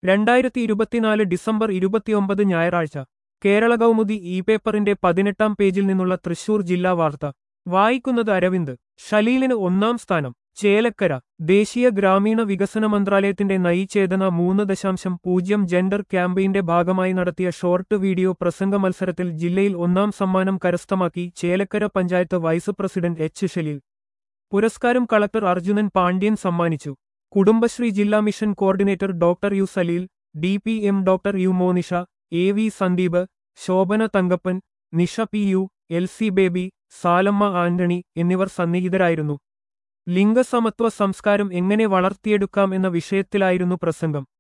2024 December 29 ഞായറാഴ്ച Kerala Kaumudi E പേപ്പറിന്റെ 18-ാം പേജിൽ നിന്നുള്ള തൃശൂർ ജില്ലാ വാർത്ത വായിക്കുന്നത് അരവിന്ദ്. ഷലീലിന് 1-ാം സ്ഥാനം. ചേലക്കര. ദേശീയ ഗ്രാമീണ വികസന മന്ത്രാലയത്തിന്റെ നയിചേതന 3.0 ജെൻഡർ ക്യാമ്പയിന്റെ ഭാഗമായി നടത്തിയ ഷോർട്ട് വീഡിയോ പ്രസംഗ മത്സരത്തിൽ ജില്ലയിൽ 1-ാം സമ്മാനം കരസ്ഥമാക്കി Chelakkara panchayat vice president H Shaleel. പുരസ്കാരം കളക്ടർ അർജുനൻ പാണ്ഡ്യൻ സമ്മാനിച്ചു. കുടുംബശ്രീ ജില്ലാ mission coordinator doctor U Saleel, DPM doctor U Monisha, AV Sandeep, Shobhana Thankappan, Nisha PU, LC Baby, Salamma Antony എന്നിവർ സന്നിഹിതരായിരുന്നു. ലിംഗസമത്വ സംസ്കാരം എങ്ങനെ വളർത്തിയെടുക്കാം എന്ന വിഷയത്തിലായിരുന്നു പ്രസംഗം.